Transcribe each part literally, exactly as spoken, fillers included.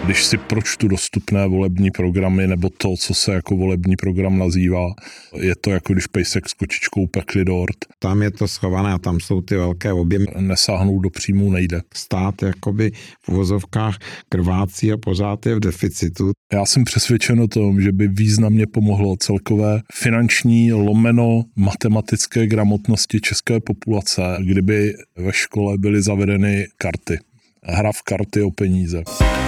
Když si pročtu dostupné volební programy nebo to, co se jako volební program nazývá, je to jako když pejsek s kočičkou pekli dort. Tam je to schované a tam jsou ty velké objemy. Nesáhnout do příjmů nejde. Stát jakoby v uvozovkách krvácí a pořád je v deficitu. Já jsem přesvědčen o tom, že by významně pomohlo celkové finanční lomeno matematické gramotnosti české populace, kdyby ve škole byly zavedeny karty. Hra v karty o peníze.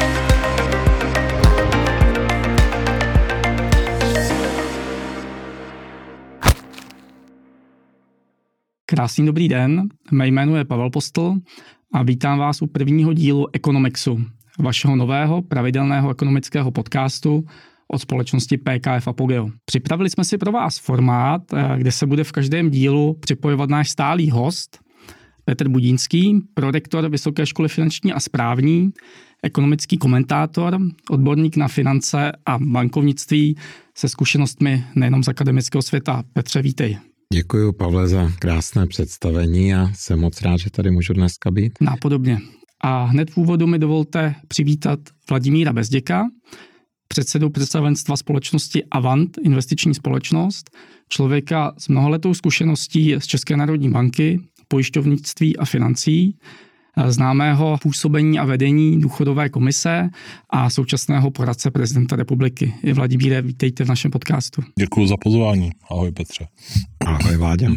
Krásný dobrý den, mé jméno je Pavel Postl a vítám vás u prvního dílu Economixu, vašeho nového pravidelného ekonomického podcastu od společnosti P K F Apogeo. Připravili jsme si pro vás formát, kde se bude v každém dílu připojovat náš stálý host, Petr Budínský, prorektor Vysoké školy finanční a správní, ekonomický komentátor, odborník na finance a bankovnictví se zkušenostmi nejenom z akademického světa. Petře, vítej. Děkuji, Pavle, za krásné představení a jsem moc rád, že tady můžu dneska být. Nápodobně. A hned v úvodu mi dovolte přivítat Vladimíra Bezděka, předsedu představenstva společnosti Avant, investiční společnost, člověka s mnohaletou zkušeností z České národní banky, pojišťovnictví a financí, známého působení a vedení důchodové komise a současného poradce prezidenta republiky. Vladimíre, vítejte v našem podcastu. Děkuji za pozvání. Ahoj Petře. Ahoj Vláďa.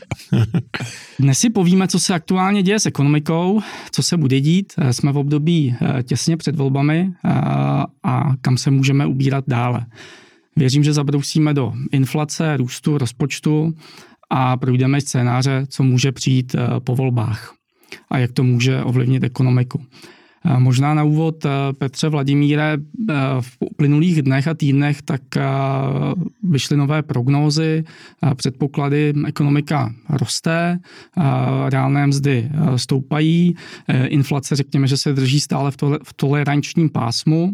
Dnes si povíme, co se aktuálně děje s ekonomikou, co se bude dít. Jsme v období těsně před volbami a kam se můžeme ubírat dále. Věřím, že zabrousíme do inflace, růstu, rozpočtu a projdeme scénáře, co může přijít po volbách a jak to může ovlivnit ekonomiku. Možná na úvod, Petře, Vladimíre, v uplynulých dnech a týdnech tak vyšly nové prognózy, předpoklady, ekonomika roste, reálné mzdy stoupají, inflace, řekněme, že se drží stále v, tole, v tolerančním pásmu.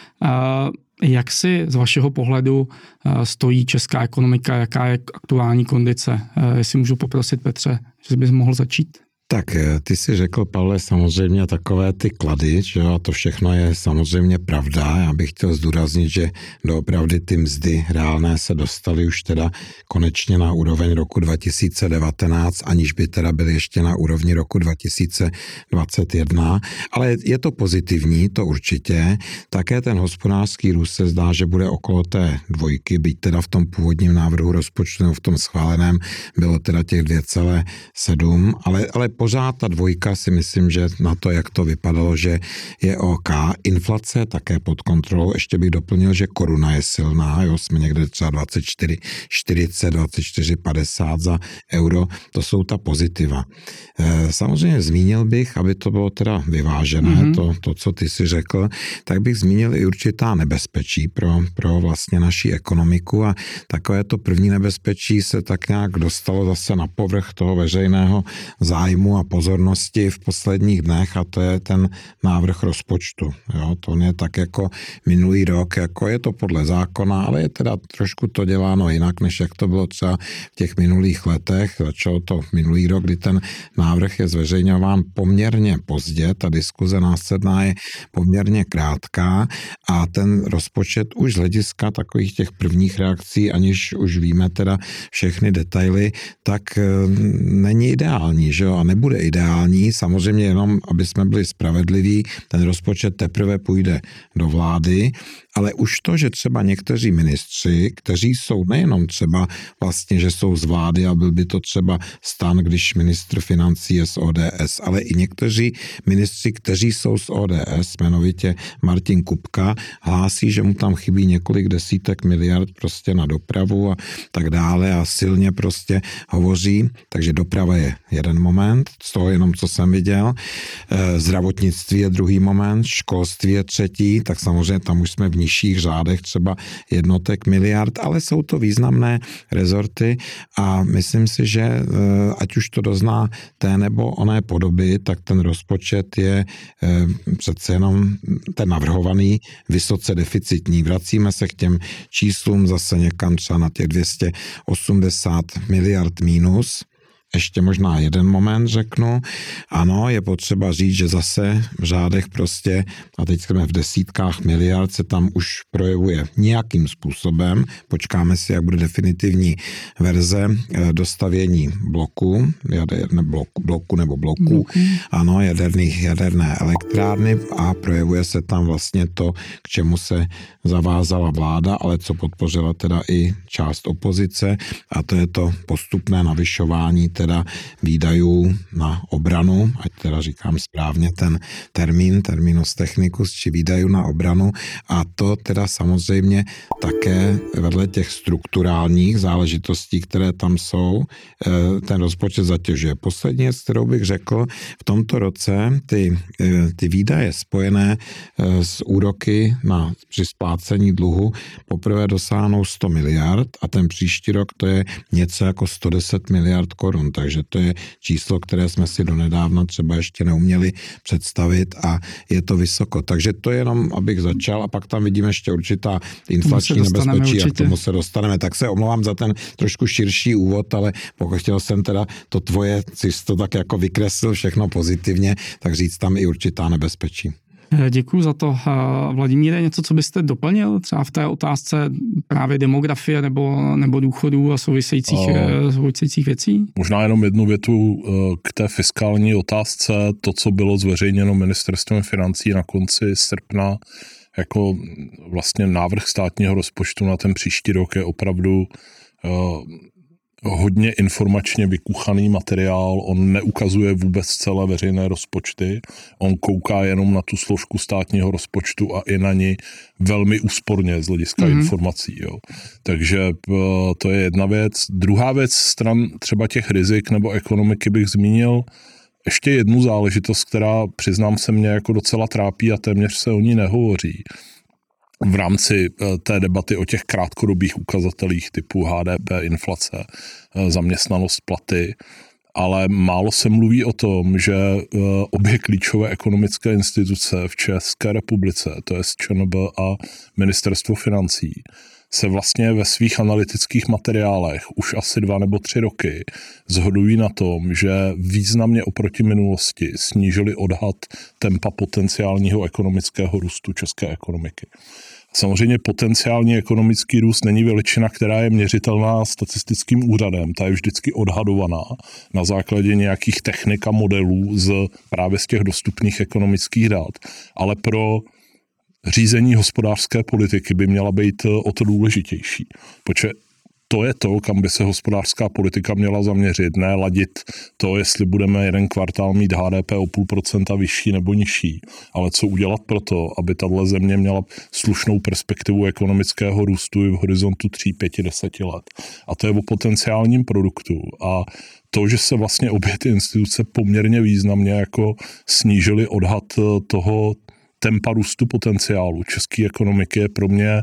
Jak si z vašeho pohledu stojí česká ekonomika, jaká je aktuální kondice? Jestli můžu poprosit, Petře, že bys mohl začít? Tak ty jsi řekl, Pavle, samozřejmě takové ty klady, že a to všechno je samozřejmě pravda. Já bych chtěl zdůraznit, že doopravdy ty mzdy reálné se dostaly už teda konečně na úroveň roku dva tisíce devatenáct, aniž by teda byly ještě na úrovni roku dva tisíce dvacet jedna, ale je to pozitivní, to určitě. Také ten hospodářský růst se zdá, že bude okolo té dvojky, byť teda v tom původním návrhu rozpočtu, nebo v tom schváleném bylo teda těch dvě celá sedm, ale, ale pořád ta dvojka si myslím, že na to, jak to vypadalo, že je OK. Inflace také pod kontrolou. Ještě bych doplnil, že koruna je silná. Jo, jsme někde třeba dvacet čtyři čtyřicet, dvacet čtyři padesát za euro. To jsou ta pozitiva. E, samozřejmě zmínil bych, aby to bylo teda vyvážené, mm-hmm. to, to, co ty si řekl, tak bych zmínil i určitá nebezpečí pro, pro vlastně naši ekonomiku a takové to první nebezpečí se tak nějak dostalo zase na povrch toho veřejného zájmu a pozornosti v posledních dnech a to je ten návrh rozpočtu. Jo, to je tak jako minulý rok, jako je to podle zákona, ale je teda trošku to děláno jinak, než jak to bylo třeba v těch minulých letech. Začalo to minulý rok, kdy ten návrh je zveřejňován poměrně pozdě, ta diskuze následná je poměrně krátká a ten rozpočet už z hlediska takových těch prvních reakcí, aniž už víme teda všechny detaily, tak není ideální, že jo, a nebude ideální, samozřejmě jenom, aby jsme byli spravedliví, ten rozpočet teprve půjde do vlády, ale už to, že třeba někteří ministři, kteří jsou nejenom třeba vlastně, že jsou z vlády a byl by to třeba STAN, když ministr financí je z O D S, ale i někteří ministři, kteří jsou z O D S, jmenovitě Martin Kupka, hlásí, že mu tam chybí několik desítek miliard prostě na dopravu a tak dále a silně prostě hovoří, takže doprava je jeden moment, z toho jenom, co jsem viděl, zdravotnictví je druhý moment, školství je třetí, tak samozřejmě tam už jsme v nižších řádech třeba jednotek miliard, ale jsou to významné rezorty a myslím si, že ať už to dozná té nebo oné podoby, tak ten rozpočet je přece jenom ten navrhovaný vysoce deficitní. Vracíme se k těm číslům zase někam třeba na těch dvě stě osmdesát miliard mínus. ještě možná jeden moment řeknu. Ano, je potřeba říct, že zase v řádech prostě, a teď jsme v desítkách miliard, se tam už projevuje nějakým způsobem. Počkáme si, jak bude definitivní verze dostavění bloku, jaderné bloku, bloku nebo bloků, ano, jaderných, jaderné elektrárny a projevuje se tam vlastně to, k čemu se zavázala vláda, ale co podpořila teda i část opozice, a to je to postupné navyšování teda výdajů na obranu, ať teda říkám správně ten termín, terminus technicus, či výdajů na obranu, a to teda samozřejmě také vedle těch strukturálních záležitostí, které tam jsou, ten rozpočet zatěžuje. Poslední věc, kterou bych řekl, v tomto roce ty, ty výdaje spojené s úroky na při splácení dluhu poprvé dosáhnou sto miliard a ten příští rok to je něco jako sto deset miliard korun, takže to je číslo, které jsme si donedávna třeba ještě neuměli představit a je to vysoko. Takže to je jenom, abych začal, a pak tam vidíme ještě určitá inflační nebezpečí a k tomu se dostaneme. Tak se omlouvám za ten trošku širší úvod, ale pokud chtěl jsem teda to tvoje, jsi to tak jako vykreslil všechno pozitivně, tak říct tam i určitá nebezpečí. Děkuji za to. Vladimíre, něco, co byste doplnil třeba v té otázce právě demografie nebo, nebo důchodů a souvisejících, a souvisejících věcí? Možná jenom jednu větu k té fiskální otázce. To, co bylo zveřejněno ministerstvem financí na konci srpna, jako vlastně návrh státního rozpočtu na ten příští rok, je opravdu hodně informačně vykuchaný materiál, on neukazuje vůbec celé veřejné rozpočty, on kouká jenom na tu složku státního rozpočtu a i na ní velmi úsporně z hlediska mm-hmm. informací. Jo. Takže to je jedna věc. Druhá věc stran třeba těch rizik nebo ekonomiky bych zmínil ještě jednu záležitost, která přiznám se mě jako docela trápí a téměř se o ní nehovoří. V rámci té debaty o těch krátkodobých ukazatelích typu H D P, inflace, zaměstnanost, platy, ale málo se mluví o tom, že obě klíčové ekonomické instituce v České republice, to je ČNB a Ministerstvo financí, se vlastně ve svých analytických materiálech už asi dva nebo tři roky shodují na tom, že významně oproti minulosti snížili odhad tempa potenciálního ekonomického růstu české ekonomiky. Samozřejmě potenciální ekonomický růst není veličina, která je měřitelná statistickým úřadem. Ta je vždycky odhadovaná na základě nějakých technik a modelů z právě z těch dostupných ekonomických dat. Ale pro řízení hospodářské politiky by měla být o to důležitější. Protože to je to, kam by se hospodářská politika měla zaměřit, ne ladit to, jestli budeme jeden kvartál mít H D P o půl procenta vyšší nebo nižší, ale co udělat pro to, aby tato země měla slušnou perspektivu ekonomického růstu i v horizontu tří, pěti, deseti let. A to je o potenciálním produktu. A to, že se vlastně obě ty instituce poměrně významně jako snížily odhad toho tempa růstu potenciálu české ekonomiky, je pro mě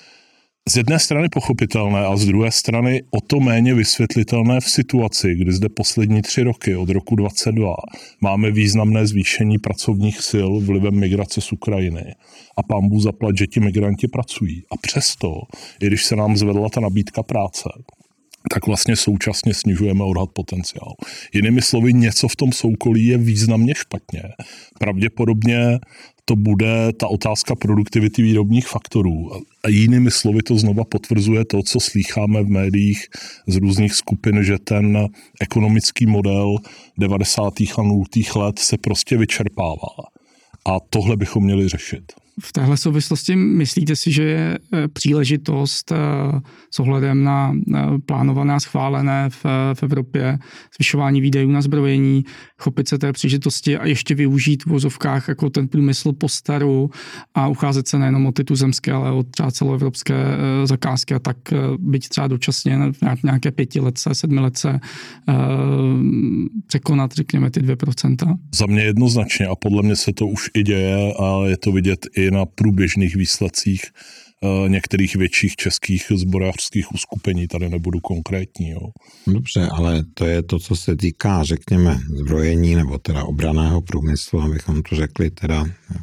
z jedné strany pochopitelné a z druhé strany o to méně vysvětlitelné v situaci, kdy zde poslední tři roky od roku dvacet dva máme významné zvýšení pracovních sil vlivem migrace z Ukrajiny. A pánbůh zaplať, že ti migranti pracují. A přesto, i když se nám zvedla ta nabídka práce, tak vlastně současně snižujeme odhad potenciálu. Jinými slovy, něco v tom soukolí je významně špatně. Pravděpodobně to bude ta otázka produktivity výrobních faktorů. A jinými slovy to znova potvrzuje to, co slýcháme v médiích z různých skupin, že ten ekonomický model devadesátých a nultých let se prostě vyčerpává. A tohle bychom měli řešit. V téhle souvislosti myslíte si, že je příležitost s ohledem na plánované a schválené v, v Evropě zvyšování výdajů na zbrojení, chopit se té příležitosti a ještě využít v vozovkách jako ten průmysl po staru a ucházet se nejenom o ty tuzemské, ale o třeba celoevropské zakázky a tak byť třeba dočasně v nějaké pětiletce, sedmiletce překonat, řekněme, ty dvě procenta? Za mě jednoznačně a podle mě se to už i děje a je to vidět i na průběžných výsledcích některých větších českých zbrojařských uskupení, tady nebudu konkrétní. Jo. Dobře, ale to je to, co se týká, řekněme, zbrojení nebo teda obranného průmyslu, abychom to řekli teda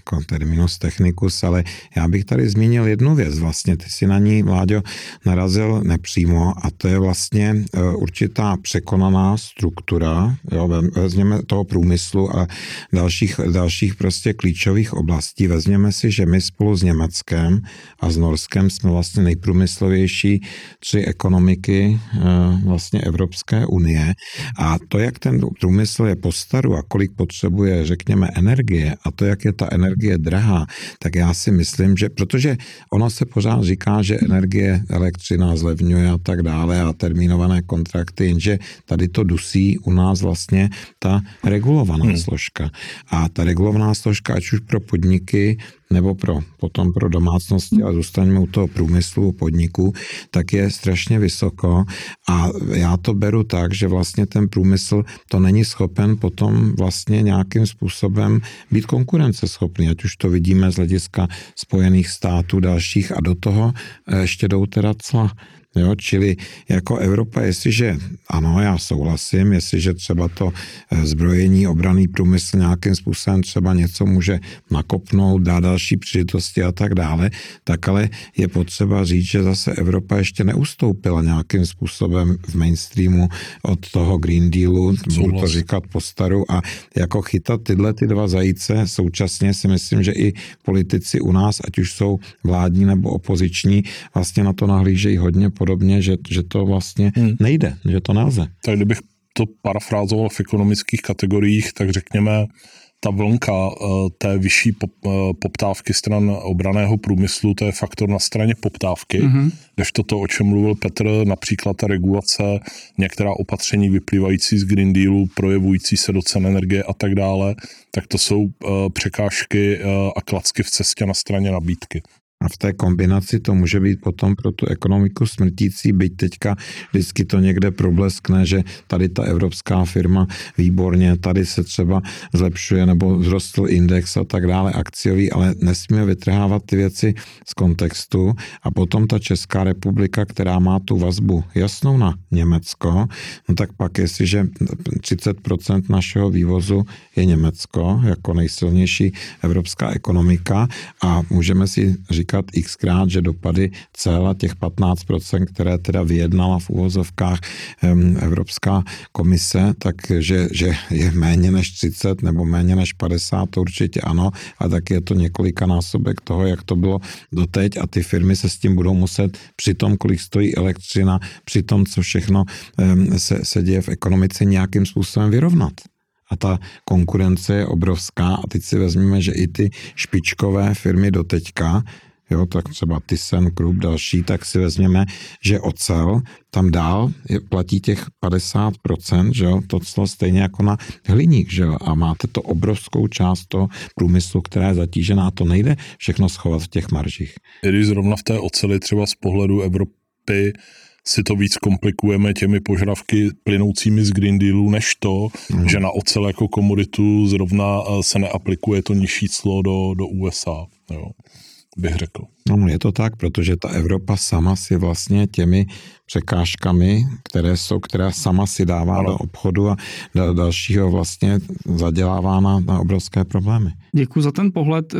jako terminus technicus, ale já bych tady zmínil jednu věc. Vlastně ty si na ní, Vláďo, narazil nepřímo a to je vlastně určitá překonaná struktura, jo, vezměme toho průmyslu a dalších, dalších prostě klíčových oblastí. Vezměme si, že my spolu s Německem a s Norskem jsme vlastně nejprůmyslovější tři ekonomiky vlastně Evropské unie a to, jak ten průmysl je po staru a kolik potřebuje, řekněme, energie a to, jak je ta energie drahá, tak já si myslím, že protože ono se pořád říká, že energie, elektřina zlevňuje a tak dále a termínované kontrakty, jenže tady to dusí u nás vlastně ta regulovaná hmm. složka. A ta regulovaná složka, ať už pro podniky, nebo pro, potom pro domácnosti, ale zůstaňme u toho průmyslu, podniku, tak je strašně vysoko a já to beru tak, že vlastně ten průmysl to není schopen potom vlastně nějakým způsobem být konkurenceschopný, ať už to vidíme z hlediska Spojených států dalších a do toho ještě jdou teda cla. Jo, čili jako Evropa, jestliže, ano, já souhlasím, jestliže třeba to zbrojení, obranný průmysl nějakým způsobem třeba něco může nakopnout, dát další příležitosti a tak dále, tak ale je potřeba říct, že zase Evropa ještě neustoupila nějakým způsobem v mainstreamu od toho Green Dealu, budu to říkat po staru a jako chytat tyhle ty dva zajíce, současně si myslím, že i politici u nás, ať už jsou vládní nebo opoziční, vlastně na to nahlížejí hodně podobně, že, že to vlastně hmm. nejde, že to nelze. Tak kdybych to parafrázoval v ekonomických kategoriích, tak řekněme, ta vlnka té vyšší poptávky stran obranného průmyslu, to je faktor na straně poptávky, mm-hmm. kdežto to, o čem mluvil Petr, například ta regulace, některá opatření vyplývající z Green Dealu, projevující se do cen energie a tak dále, tak to jsou překážky a klacky v cestě na straně nabídky. A v té kombinaci to může být potom pro tu ekonomiku smrtící, byť teďka vždycky to někde probleskne, že tady ta evropská firma výborně, tady se třeba zlepšuje nebo vzrostl index a tak dále akciový, ale nesmíme vytrhávat ty věci z kontextu a potom ta Česká republika, která má tu vazbu jasnou na Německo, no tak pak jestliže třicet procent našeho vývozu je Německo jako nejsilnější evropská ekonomika a můžeme si říkat xkrát, že dopady cel těch patnáct procent, které teda vyjednala v uvozovkách Evropská komise, takže že je méně než třicet nebo méně než padesát, to určitě ano, a tak je to několikanásobek toho, jak to bylo doteď a ty firmy se s tím budou muset při tom, kolik stojí elektřina, při tom, co všechno se, se děje v ekonomice, nějakým způsobem vyrovnat. A ta konkurence je obrovská a teď si vezmeme, že i ty špičkové firmy doteďka, jo, tak třeba ThyssenKrupp, další, tak si vezměme, že ocel tam dál je, platí těch padesát procent, že jo, to clo stejně jako na hliník, že jo, a máte to obrovskou část toho průmyslu, která je zatížená, to nejde všechno schovat v těch maržích. Když zrovna v té oceli třeba z pohledu Evropy si to víc komplikujeme těmi požadavky plynoucími z Green Dealu, než to, mm. že na ocel jako komoditu zrovna se neaplikuje to nižší clo do, do U S A, jo, bych řekl. No, je to tak, protože ta Evropa sama si vlastně těmi překážkami, které jsou, která sama si dává ano. do obchodu a do dalšího vlastně zadělává na, na obrovské problémy. Děkuji za ten pohled.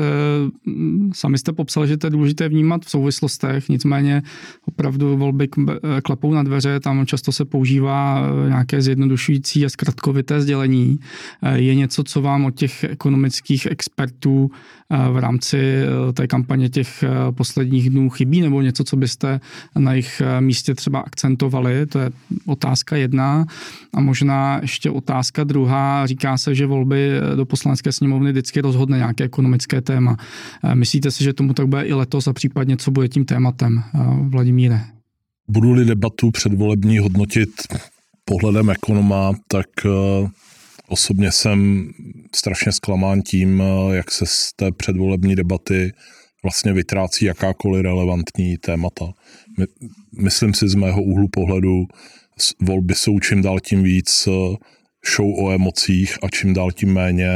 Sami jste popsal, že to je důležité vnímat v souvislostech, nicméně opravdu volby klepou na dveře, tam často se používá nějaké zjednodušující a zkratkovité sdělení. Je něco, co vám od těch ekonomických expertů v rámci té kampaně těch posledních dnů chybí, nebo něco, co byste na jejich místě třeba akcentovali? To je otázka jedna. A možná ještě otázka druhá. Říká se, že volby do poslanecké sněmovny vždycky rozhodne nějaké ekonomické téma. Myslíte si, že tomu tak bude i letos a případně co bude tím tématem, Vladimíre? Budu-li debatu předvolební hodnotit pohledem ekonoma, tak osobně jsem strašně zklamán tím, jak se z té předvolební debaty vlastně vytrácí jakákoliv relevantní témata. My, myslím si z mého úhlu pohledu, volby jsou čím dál tím víc show o emocích a čím dál tím méně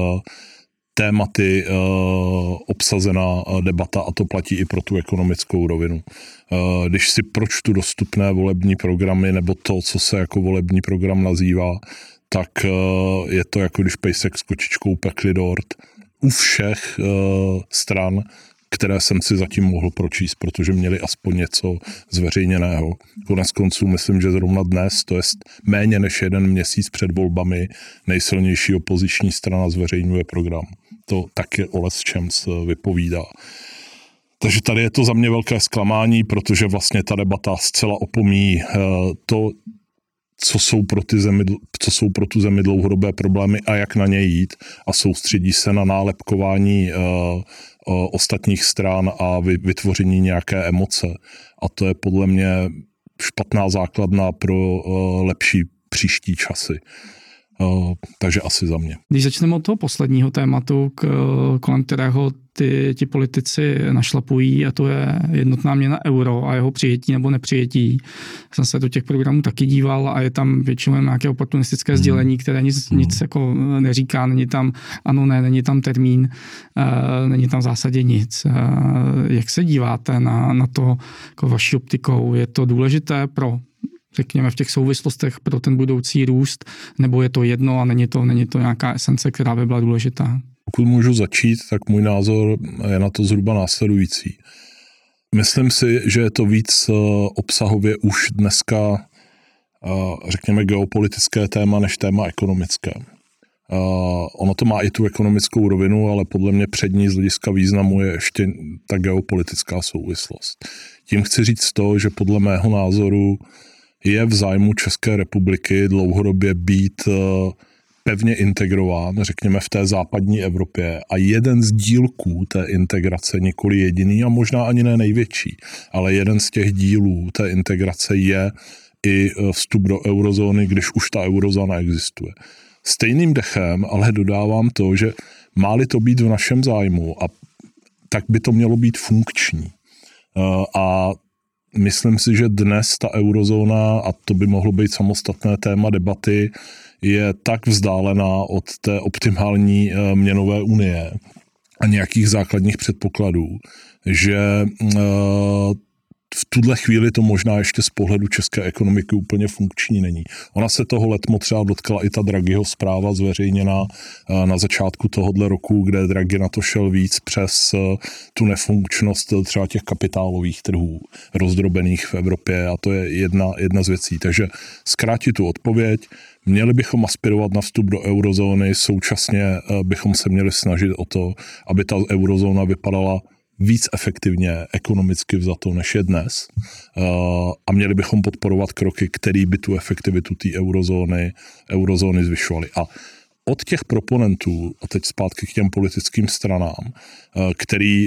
tématy obsazená debata a to platí i pro tu ekonomickou rovinu. Když si pročtu dostupné volební programy nebo to, co se jako volební program nazývá, tak je to jako když pejsek s kočičkou pekli dort. u všech uh, stran, které jsem si zatím mohl pročíst, protože měli aspoň něco zveřejněného. Konec konců myslím, že zrovna dnes, to je méně než jeden měsíc před volbami, nejsilnější opoziční strana zveřejňuje program. To taky o lecčems vypovídá. Takže tady je to za mě velké zklamání, protože vlastně ta debata zcela opomíjí to, co jsou pro, ty zemi, co jsou pro tu zemi dlouhodobé problémy a jak na ně jít, a soustředí se na nálepkování uh, uh, ostatních stran a vytvoření nějaké emoce. A to je podle mě špatná základna pro uh, lepší příští časy. Uh, takže asi za mě. Když začneme od toho posledního tématu, k, kolem kterého ty, ti politici našlapují, a to je jednotná měna euro a jeho přijetí nebo nepřijetí. Jsem se do těch programů taky díval a je tam většinou nějaké oportunistické sdělení, které nic, nic jako neříká, není tam ano, ne, není tam termín, uh, není tam v zásadě nic. Uh, jak se díváte na, na to jako vaší optikou? Je to důležité pro, řekněme, v těch souvislostech pro ten budoucí růst, nebo je to jedno a není to, není to nějaká esence, která by byla důležitá? Pokud můžu začít, tak můj názor je na to zhruba následující. Myslím si, že je to víc obsahově už dneska, řekněme, geopolitické téma než téma ekonomické. Ono to má i tu ekonomickou rovinu, ale podle mě přední z hlediska významu je ještě ta geopolitická souvislost. Tím chci říct to, že podle mého názoru je v zájmu České republiky dlouhodobě být pevně integrován, řekněme, v té západní Evropě, a jeden z dílků té integrace, nikoli jediný a možná ani ne největší, ale jeden z těch dílů té integrace je i vstup do eurozóny, když už ta eurozóna existuje. Stejným dechem ale dodávám to, že má-li to být v našem zájmu, a tak by to mělo být funkční. A myslím si, že dnes ta eurozóna, a to by mohlo být samostatné téma debaty, je tak vzdálená od té optimální měnové unie a nějakých základních předpokladů, že v tuhle chvíli to možná ještě z pohledu české ekonomiky úplně funkční není. Ona se toho letmo třeba dotkla i ta Draghiho zpráva zveřejněná na začátku tohohle roku, kde Draghi na to šel víc přes tu nefunkčnost třeba těch kapitálových trhů rozdrobených v Evropě, a to je jedna, jedna z věcí. Takže zkrátit tu odpověď, měli bychom aspirovat na vstup do eurozóny, současně bychom se měli snažit o to, aby ta eurozóna vypadala víc efektivně ekonomicky vzato, než je dnes, a měli bychom podporovat kroky, které by tu efektivitu té eurozóny, eurozóny zvyšovaly. A od těch proponentů, a teď zpátky k těm politickým stranám, který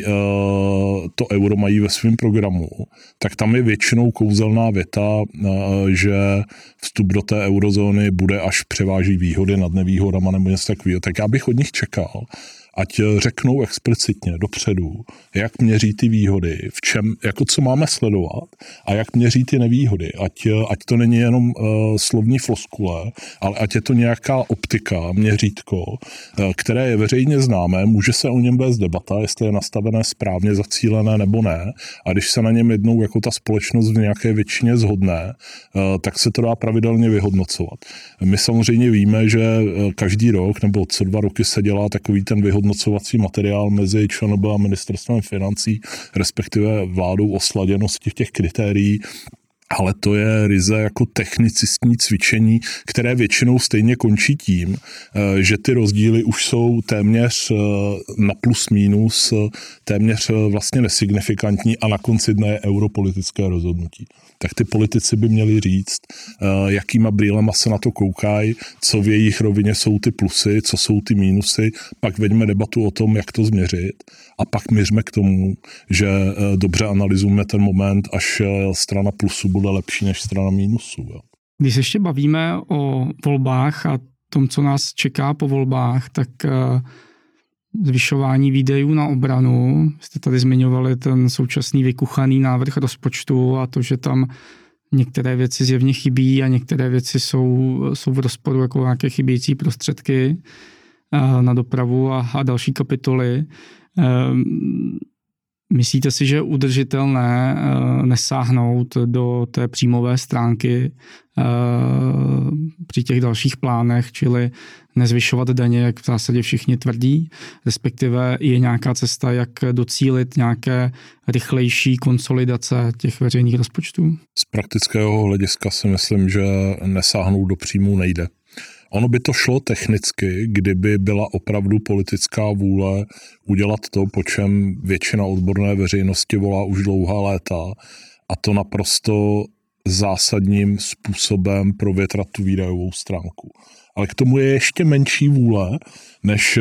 to euro mají ve svém programu, tak tam je většinou kouzelná věta, že vstup do té eurozóny bude až převáží výhody nad nevýhodama nebo něco takového. Tak já bych od nich čekal, ať řeknou explicitně dopředu, jak měří ty výhody, v čem, jako co máme sledovat a jak měří ty nevýhody. Ať, ať to není jenom uh, slovní floskule, ale ať je to nějaká optika, měřítko, uh, které je veřejně známé, může se o něm vést debata, jestli je nastavené správně, zacílené nebo ne. A když se na něm jednou jako ta společnost v nějaké většině shodne, uh, tak se to dá pravidelně vyhodnocovat. My samozřejmě víme, že každý rok nebo co dva roky se dělá takový ten vyhodnocovací hodnocovací materiál mezi ČNB a ministerstvem financí, respektive vládou o sladěnosti těch kritérií, ale to je ryze jako technicistní cvičení, které většinou stejně končí tím, že ty rozdíly už jsou téměř na plus minus, téměř vlastně nesignifikantní a na konci dne je europolitické rozhodnutí. Tak ty politici by měli říct, jakýma brýlema se na to koukají, co v jejich rovině jsou ty plusy, co jsou ty mínusy, pak veďme debatu o tom, jak to změřit, a pak měřme k tomu, že dobře analyzujeme ten moment, až strana plusu bude lepší než strana mínusu. Jo. Když se ještě bavíme o volbách a tom, co nás čeká po volbách, tak zvyšování výdajů na obranu. Jste tady zmiňovali ten současný vykuchaný návrh rozpočtu a to, že tam některé věci zjevně chybí a některé věci jsou, jsou v rozporu jako nějaké chybějící prostředky na dopravu a, a další kapitoly. Myslíte si, že je udržitelné nesáhnout do té příjmové stránky při těch dalších plánech, čili nezvyšovat daně, jak v zásadě všichni tvrdí, respektive je nějaká cesta, jak docílit nějaké rychlejší konsolidace těch veřejných rozpočtů? Z praktického hlediska si myslím, že nesáhnout do příjmů nejde. Ono by to šlo technicky, kdyby byla opravdu politická vůle udělat to, po čem většina odborné veřejnosti volá už dlouhá léta, a to naprosto zásadním způsobem provětrat tu výdajovou stránku. Ale k tomu je ještě menší vůle, než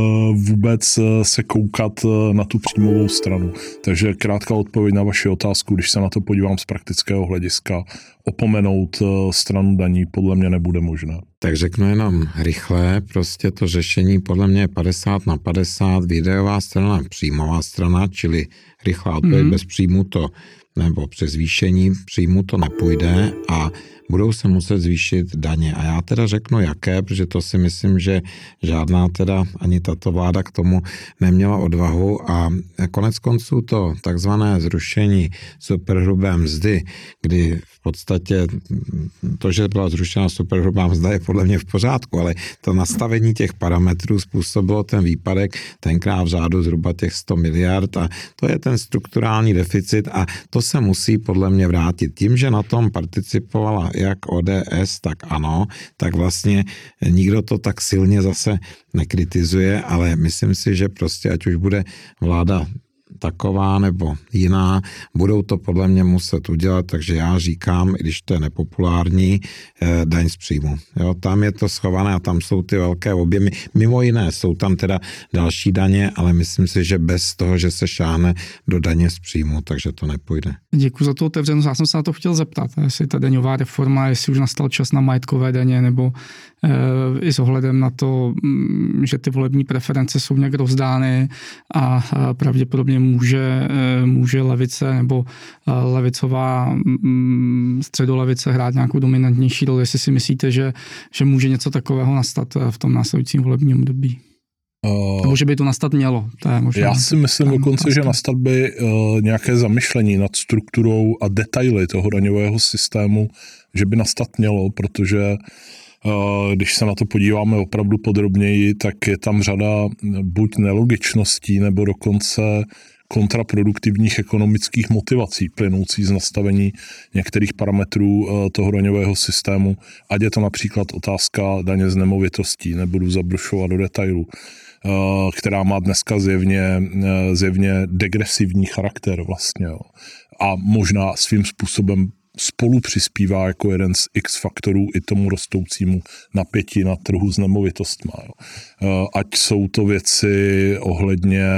vůbec se koukat na tu příjmovou stranu. Takže krátká odpověď na vaši otázku, když se na to podívám z praktického hlediska, opomenout stranu daní podle mě nebude možné. Tak řeknu jenom rychle, prostě to řešení podle mě je padesát na padesát, výdajová strana, příjmová strana, čili rychlá odpověď mm. bez příjmu to, nebo přes zvýšení příjmu to nepůjde a budou se muset zvýšit daně. A já teda řeknu jaké, protože to si myslím, že žádná teda ani tato vláda k tomu neměla odvahu a konec konců to takzvané zrušení superhrubé mzdy, kdy v podstatě to, že byla zrušena superhrubá mzda, je podle mě v pořádku, ale to nastavení těch parametrů způsobilo ten výpadek tenkrát v řádu zhruba těch sto miliard a to je ten strukturální deficit a to se musí podle mě vrátit. Tím, že na tom participovala jak O D S, tak ANO, tak vlastně nikdo to tak silně zase nekritizuje, ale myslím si, že prostě ať už bude vláda taková nebo jiná, budou to podle mě muset udělat, takže já říkám, i když to je nepopulární, daň z příjmu. Jo, tam je to schované a tam jsou ty velké objemy. Mimo jiné jsou tam teda další daně, ale myslím si, že bez toho, že se šáhne do daně z příjmu, takže to nepůjde. Děkuji za tu otevřenost. Já jsem se na to chtěl zeptat, jestli ta daňová reforma, jestli už nastal čas na majetkové daně, nebo e, i s ohledem na to, že ty volební preference jsou nějak rozdány a, a pravděpodobně může, může levice nebo levicová středolevice hrát nějakou dominantnější roli, jestli si myslíte, že, že může něco takového nastat v tom následujícím volebním období? Uh, nebo že by to nastat mělo? To je možná, já si myslím dokonce, že nastat by uh, nějaké zamyšlení nad strukturou a detaily toho daňového systému, že by nastat mělo, protože když se na to podíváme opravdu podrobněji, tak je tam řada buď nelogičností, nebo dokonce kontraproduktivních ekonomických motivací plynoucí z nastavení některých parametrů toho daňového systému, ať je to například otázka daně z nemovitostí, nebudu zabrušovat do detailu, která má dneska zjevně, zjevně degresivní charakter vlastně. Jo. A možná svým způsobem spolu přispívá jako jeden z X faktorů i tomu rostoucímu napětí na trhu s nemovitostmi. Ať jsou to věci ohledně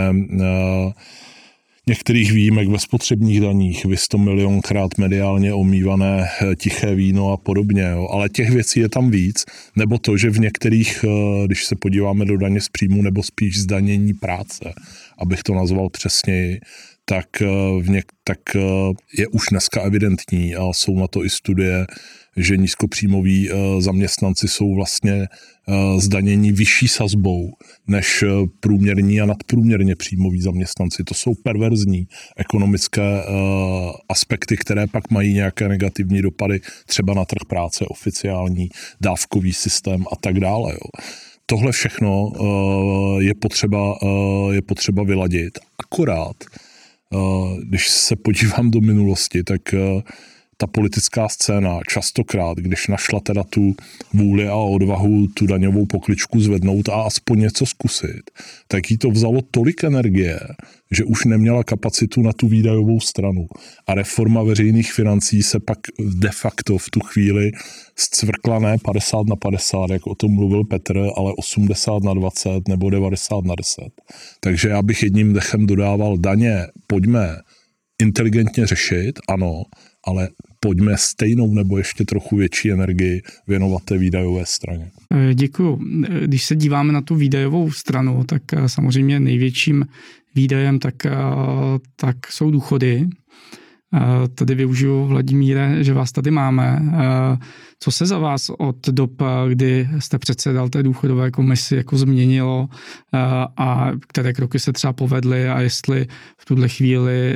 některých výjimek ve spotřebních daních, vy sto milionkrát mediálně omývané tiché víno a podobně, jo. Ale těch věcí je tam víc, nebo to, že v některých, když se podíváme do daně z příjmu, nebo spíš zdanění práce, abych to nazval přesněji, tak, v něk, tak je už dneska evidentní a jsou na to i studie, že nízkopříjmoví zaměstnanci jsou vlastně zdanění vyšší sazbou než průměrní a nadprůměrně příjmoví zaměstnanci. To jsou perverzní ekonomické aspekty, které pak mají nějaké negativní dopady třeba na trh práce, oficiální dávkový systém a tak dále. Jo. Tohle všechno je potřeba, je potřeba vyladit. Akorát když se podívám do minulosti, tak ta politická scéna častokrát, když našla teda tu vůli a odvahu tu daňovou pokličku zvednout a aspoň něco zkusit, tak jí to vzalo tolik energie, že už neměla kapacitu na tu výdajovou stranu. A reforma veřejných financí se pak de facto v tu chvíli zcvrkla ne padesát na padesát, jak o tom mluvil Petr, ale osmdesát na dvacet nebo devadesát na deset. Takže já bych jedním dechem dodával daně, pojďme inteligentně řešit, ano, ale pojďme stejnou nebo ještě trochu větší energii věnovat té výdajové straně. Děkuju. Když se díváme na tu výdajovou stranu, tak samozřejmě největším výdajem tak, tak jsou důchody. Tady využiju, Vladimíre, že vás tady máme. Co se za vás od dob, kdy jste předsedal té důchodové komisi, jako změnilo a které kroky se třeba povedly a jestli v tuhle chvíli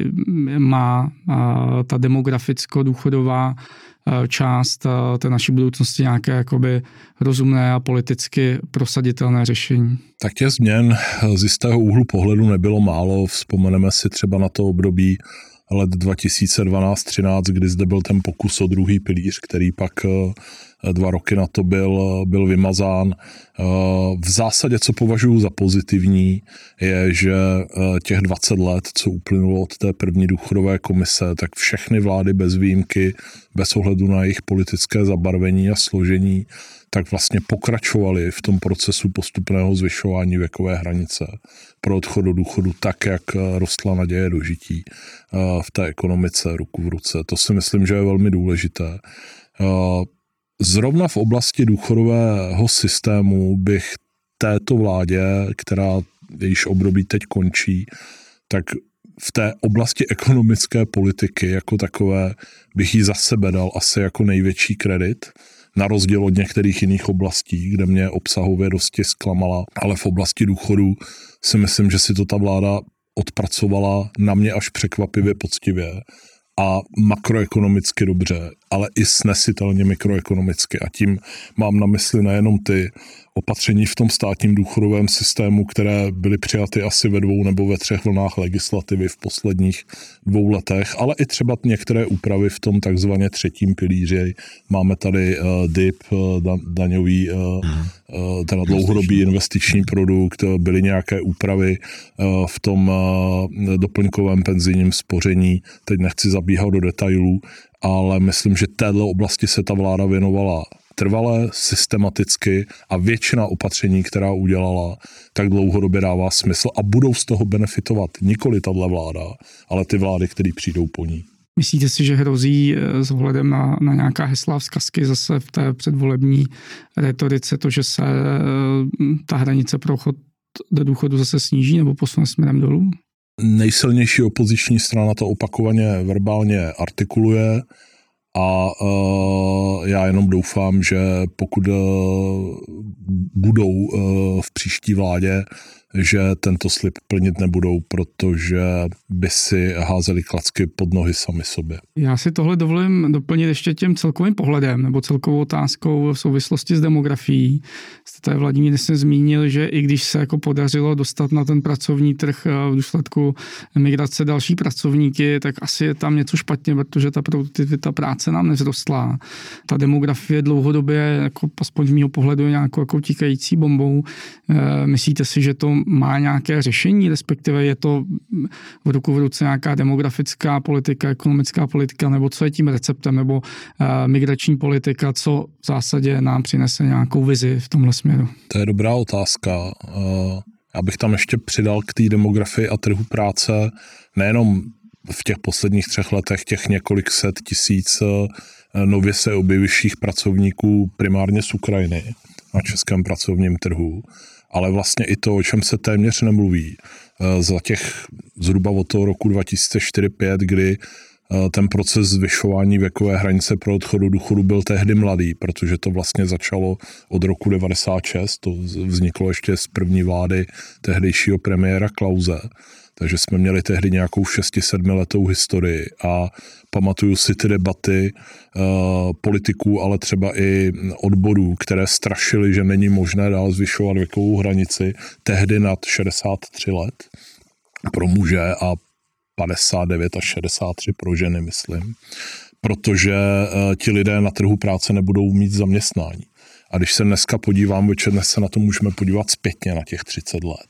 má ta demograficko-důchodová část té naší budoucnosti nějaké jakoby rozumné a politicky prosaditelné řešení? Tak těch změn z jistého úhlu pohledu nebylo málo. Vzpomeneme si třeba na to období let dva tisíce dvanáct třináct, kdy zde byl ten pokus o druhý pilíř, který pak dva roky na to byl, byl vymazán. V zásadě, co považuji za pozitivní, je, že těch dvacet let, co uplynulo od té první důchodové komise, tak všechny vlády bez výjimky, bez ohledu na jejich politické zabarvení a složení, tak vlastně pokračovali v tom procesu postupného zvyšování věkové hranice pro odchod do důchodu tak, jak rostla naděje dožití v té ekonomice ruku v ruce. To si myslím, že je velmi důležité. Zrovna v oblasti důchodového systému bych této vládě, která jejíž období teď končí, tak v té oblasti ekonomické politiky jako takové bych jí za sebe dal asi jako největší kredit, na rozdíl od některých jiných oblastí, kde mě obsahově dosti zklamala, ale v oblasti důchodů si myslím, že si to ta vláda odpracovala na mě až překvapivě poctivě a makroekonomicky dobře, ale i snesitelně mikroekonomicky. A tím mám na mysli nejenom ty opatření v tom státním důchodovém systému, které byly přijaty asi ve dvou nebo ve třech vlnách legislativy v posledních dvou letech, ale i třeba některé úpravy v tom takzvaně třetím pilíři. Máme tady uh, D I P, uh, daňový, uh, uh, teda dlouhodobý investiční produkt, byly nějaké úpravy uh, v tom uh, doplňkovém penzijním spoření. Teď nechci zabíhat do detailů, ale myslím, že téhle oblasti se ta vláda věnovala trvale, systematicky a většina opatření, která udělala, tak dlouhodobě dává smysl a budou z toho benefitovat nikoli tato vláda, ale ty vlády, které přijdou po ní. Myslíte si, že hrozí s ohledem na, na nějaká hesla vzkazky zase v té předvolební retorice to, že se ta hranice pro chod do důchodu zase sníží nebo posune směrem dolů? Nejsilnější opoziční strana to opakovaně verbálně artikuluje a uh, já jenom doufám, že pokud uh, budou uh, v příští vládě, že tento slib plnit nebudou, protože by si házeli klacky pod nohy sami sobě. Já si tohle dovolím doplnit ještě tím celkovým pohledem nebo celkovou otázkou v souvislosti s demografií. Jste tady, Vladimír, jsem zmínil, že i když se jako podařilo dostat na ten pracovní trh v důsledku migrace další pracovníky, tak asi je tam něco špatně, protože ta produktivita práce nám nevzrostla. Ta demografie dlouhodobě, jako aspoň z mýho pohledu, je nějakou jako tíkající bombou. Myslíte si, že to má nějaké řešení, respektive je to v ruku v ruce nějaká demografická politika, ekonomická politika, nebo co je tím receptem, nebo uh, migrační politika, co v zásadě nám přinese nějakou vizi v tomhle směru? To je dobrá otázka. Uh, já bych tam ještě přidal k té demografii a trhu práce nejenom v těch posledních třech letech těch několik set tisíc uh, nově se objevujících pracovníků primárně z Ukrajiny na českém pracovním trhu, ale vlastně i to, o čem se téměř nemluví. Za těch zhruba od toho roku dva tisíce čtyři pět, kdy ten proces zvyšování věkové hranice pro odchod do důchodu byl tehdy mladý, protože to vlastně začalo od roku devadesát šest, to vzniklo ještě z první vlády tehdejšího premiéra Klause. Takže jsme měli tehdy nějakou šesti sedmiletou historii a pamatuju si ty debaty uh, politiků, ale třeba i odborů, které strašily, že není možné dál zvyšovat věkovou hranici tehdy nad šedesát tři let pro muže a padesát devět až šedesát tři pro ženy, myslím, protože uh, ti lidé na trhu práce nebudou mít zaměstnání. A když se dneska podívám, večer dnes se na to můžeme podívat zpětně na těch třicet let.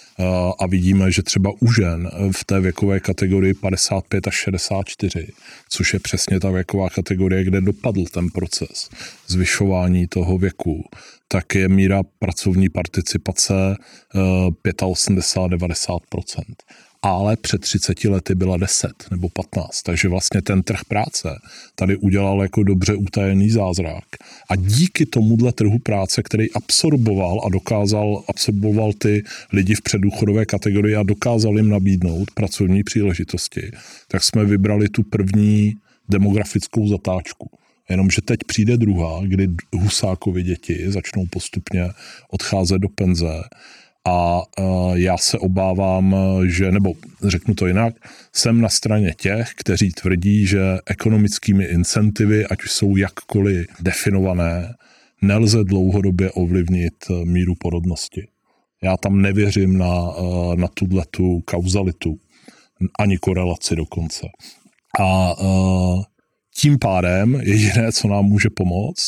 A vidíme, že třeba u žen v té věkové kategorii padesát pět až šedesát čtyři, což je přesně ta věková kategorie, kde dopadl ten proces zvyšování toho věku, tak je míra pracovní participace osmdesát pět až devadesát procent. ale před třiceti lety byla deset nebo patnáct. Takže vlastně ten trh práce tady udělal jako dobře utajený zázrak. A díky tomuhle trhu práce, který absorboval a dokázal, absorboval ty lidi v předdůchodové kategorii a dokázal jim nabídnout pracovní příležitosti, tak jsme vybrali tu první demografickou zatáčku. Jenomže teď přijde druhá, kdy Husákovy děti začnou postupně odcházet do penze a já se obávám, že, nebo řeknu to jinak, jsem na straně těch, kteří tvrdí, že ekonomickými incentivy, ať už jsou jakkoliv definované, nelze dlouhodobě ovlivnit míru porodnosti. Já tam nevěřím na, na tuhletu kauzalitu, ani korelaci dokonce. A tím pádem jediné, co nám může pomoct,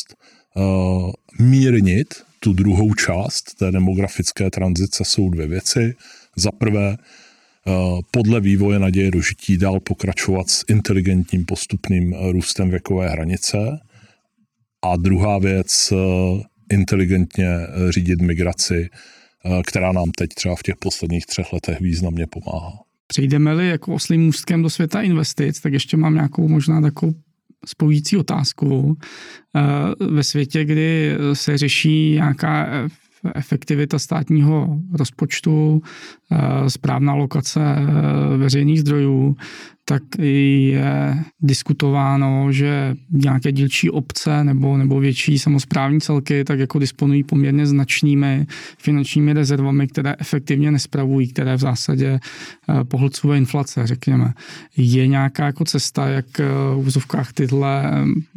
mírnit tu druhou část té demografické tranzice, jsou dvě věci. Za prvé, podle vývoje naděje dožití dál pokračovat s inteligentním postupným růstem věkové hranice. A druhá věc, inteligentně řídit migraci, která nám teď třeba v těch posledních třech letech významně pomáhá. Přejdeme-li jako oslím můstkem do světa investic, tak ještě mám nějakou možná takovou spojující otázku. Ve světě, kdy se řeší nějaká efektivita státního rozpočtu, správná lokace veřejných zdrojů, tak je diskutováno, že nějaké dílčí obce nebo, nebo větší samosprávní celky tak jako disponují poměrně značnými finančními rezervami, které efektivně nespravují, které v zásadě pohlcuje inflace, řekněme. Je nějaká jako cesta, jak v úzovkách tyhle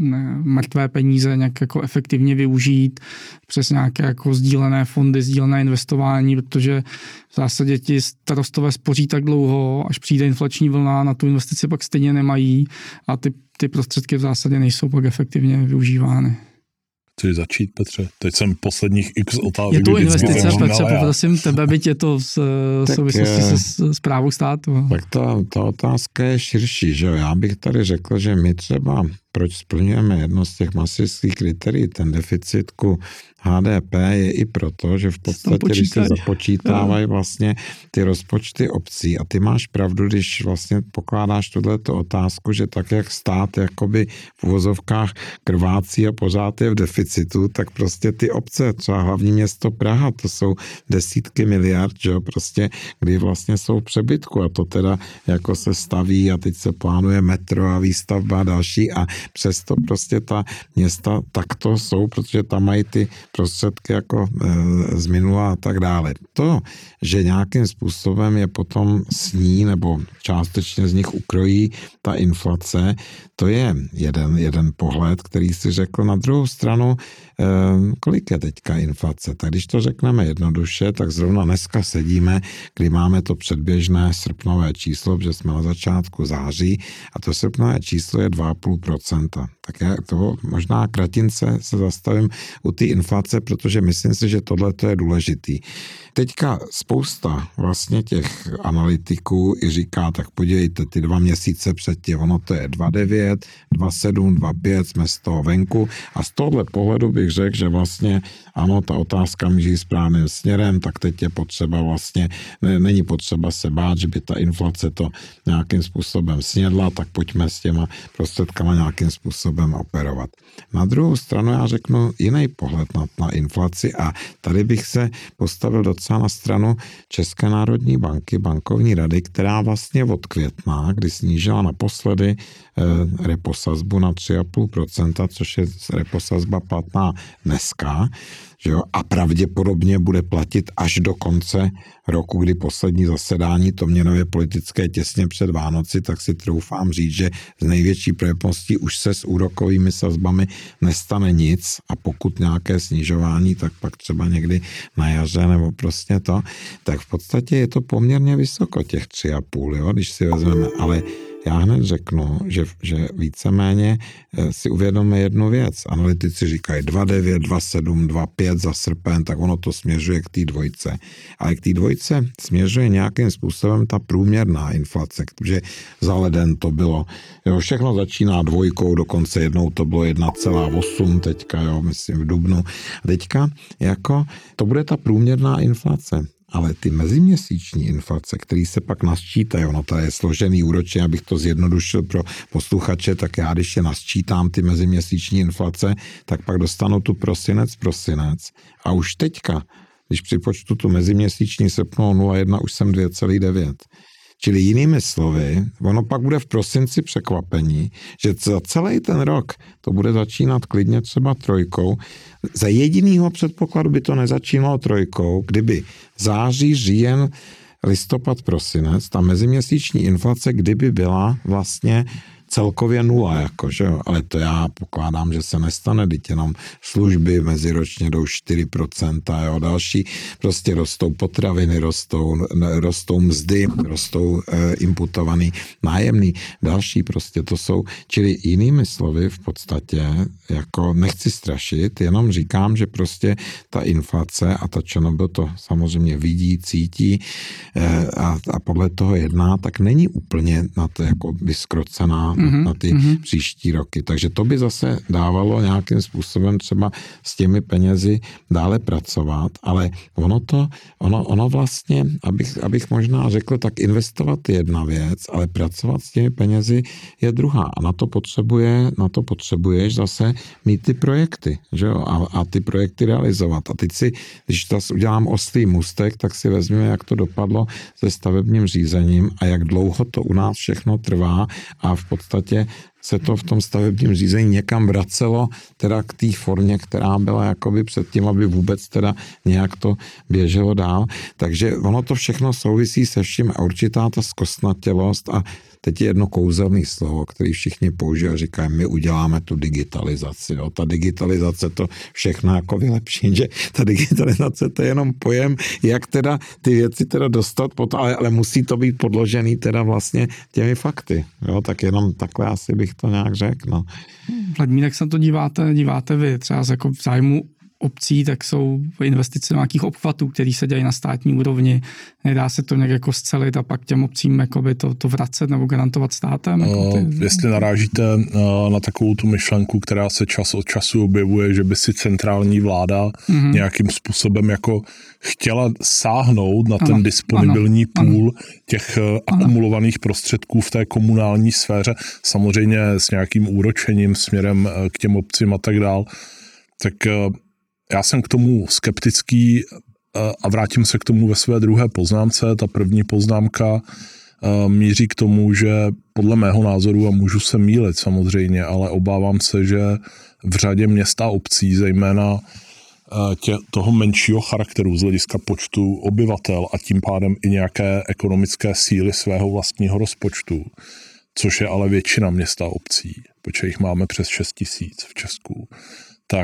mrtvé peníze nějak jako efektivně využít přes nějaké jako sdílené fondy, sdílené investování, protože v zásadě ti starostové spoří tak dlouho, až přijde inflační vlna, na tu investici pak stejně nemají a ty, ty prostředky v zásadě nejsou pak efektivně využívány. Chceš začít, Petře? Teď jsem posledních x otázek. Je to investice, Petře, poprosím tebe, byť je to v souvislosti se správou státu. Tak ta, ta otázka je širší, že jo? Já bych tady řekl, že my třeba, proč splňujeme jedno z těch masických kritérií, ten deficit ku H D P je i proto, že v podstatě, když se započítávají vlastně ty rozpočty obcí a ty máš pravdu, když vlastně pokládáš tuto otázku, že tak, jak stát jakoby v uvozovkách krvácí a pořád je v deficitu, tak prostě ty obce, třeba hlavní město Praha, to jsou desítky miliard, že jo, prostě, kdy vlastně jsou v přebytku a to teda jako se staví a teď se plánuje metro a výstavba a další a přesto prostě ta města takto jsou, protože tam mají ty prostředky jako e, z minula a tak dále. To, že nějakým způsobem je potom sní nebo částečně z nich ukrojí ta inflace, to je jeden, jeden pohled, který si řekl. Na druhou stranu, e, kolik je teďka inflace? Tak když to řekneme jednoduše, tak zrovna dneska sedíme, kdy máme to předběžné srpnové číslo, protože jsme na začátku září a to srpnové číslo je dva a půl procenta. Tak já toho možná kratince se zastavím u té inflace, protože myslím si, že tohle je důležitý. Teďka spousta vlastně těch analytiků i říká, tak podívejte, ty dva měsíce předtím, ono to je dva devět, dva sedm, dva pět, jsme z toho venku a z tohohle pohledu bych řekl, že vlastně ano, ta otázka míří správným směrem, tak teď je potřeba vlastně, ne, není potřeba se bát, že by ta inflace to nějakým způsobem snědla, tak pojďme s těma prostředkama nějakým způsobem operovat. Na druhou stranu já řeknu jiný pohled na, na inflaci a tady bych se postavil docela na stranu České národní banky, bankovní rady, která vlastně od května, kdy snížila naposledy eh, reposazbu na tři a půl procenta, což je reposazba platná dneska, že jo, a pravděpodobně bude platit až do konce roku, kdy poslední zasedání to měnově politické těsně před Vánoci, tak si troufám říct, že z největší pravděpodobností už se s úrokovými sazbami nestane nic a pokud nějaké snižování, tak pak třeba někdy na jaře nebo prostě to, tak v podstatě je to poměrně vysoko těch tři a půl, jo, když si vezmeme, ale já hned řeknu, že, že víceméně si uvědomíme jednu věc. Analytici říkají dva devět, dva sedm, dva pět za srpen, tak ono to směřuje k té dvojce. Ale k té dvojce směřuje nějakým způsobem ta průměrná inflace, protože za leden to bylo, jo, všechno začíná dvojkou, dokonce jednou to bylo jedna celá osm teďka, jo, myslím v dubnu. A teďka jako to bude ta průměrná inflace. Ale ty meziměsíční inflace, které se pak nasčítají, ono to je složený úročně, abych to zjednodušil pro posluchače, tak já když je nasčítám ty meziměsíční inflace, tak pak dostanu tu prosinec, prosinec a už teďka, když připočtu tu meziměsíční srpnou nula celá jedna, už jsem dvě celá devět. Čili jinými slovy, ono pak bude v prosinci překvapení, že za celý ten rok to bude začínat klidně třeba trojkou. Za jedinýho předpokladu by to nezačínalo trojkou, kdyby září, říjen, listopad, prosinec, ta meziměsíční inflace, kdyby byla vlastně celkově nula, jako, že jo? Ale to já pokládám, že se nestane, teď jenom služby meziročně jdou čtyři procenta, jo? Další prostě rostou potraviny, rostou, rostou mzdy, rostou e, imputovaný nájemný, další prostě to jsou, čili jinými slovy v podstatě, jako nechci strašit, jenom říkám, že prostě ta inflace a ta ČNB to samozřejmě vidí, cítí e, a, a podle toho jedná, tak není úplně na to jako vyskrocená mm-hmm. na ty mm-hmm. příští roky. Takže to by zase dávalo nějakým způsobem třeba s těmi penězi dále pracovat, ale ono to, ono, ono vlastně, abych, abych možná řekl, tak investovat je jedna věc, ale pracovat s těmi penězi je druhá. A na to potřebuje, na to potřebuješ zase mít ty projekty, že jo? A, a ty projekty realizovat. A teď si, když zase udělám oslý můstek, tak si vezměme, jak to dopadlo se stavebním řízením a jak dlouho to u nás všechno trvá a v podstatě se to v tom stavebním řízení někam vracelo teda k té formě, která byla jakoby předtím, aby vůbec teda nějak to běželo dál. Takže ono to všechno souvisí se vším a určitá ta zkostnatělost a teď je jedno kouzelné slovo, který všichni používají a říkají, my uděláme tu digitalizaci. Jo. Ta digitalizace to všechno jako vylepší, že ta digitalizace to je jenom pojem, jak teda ty věci teda dostat, ale, ale musí to být podložený teda vlastně těmi fakty. Jo. Tak jenom takhle asi bych to nějak řekl. No. Vladimír, jak se to díváte, díváte vy? Třeba jako v zájmu obcí, tak jsou investice do nějakých obchvatů, které se dělají na státní úrovni. Nedá se to nějak jako scelit a pak těm obcím jakoby to, to vracet nebo garantovat státem? Jako ty... uh, jestli narážíte uh, na takovou tu myšlenku, která se čas od času objevuje, že by si centrální vláda mm-hmm. nějakým způsobem jako chtěla sáhnout na ten ano, disponibilní ano, půl ano. těch uh, akumulovaných prostředků v té komunální sféře, samozřejmě s nějakým úročením směrem uh, k těm obcím a tak dál, tak uh, já jsem k tomu skeptický a vrátím se k tomu ve své druhé poznámce. Ta první poznámka míří k tomu, že podle mého názoru, a můžu se mýlit samozřejmě, ale obávám se, že v řadě měst a obcí, zejména tě, toho menšího charakteru z hlediska počtu obyvatel a tím pádem i nějaké ekonomické síly svého vlastního rozpočtu, což je ale většina měst a obcí, protože jich máme přes šest tisíc v Česku, tak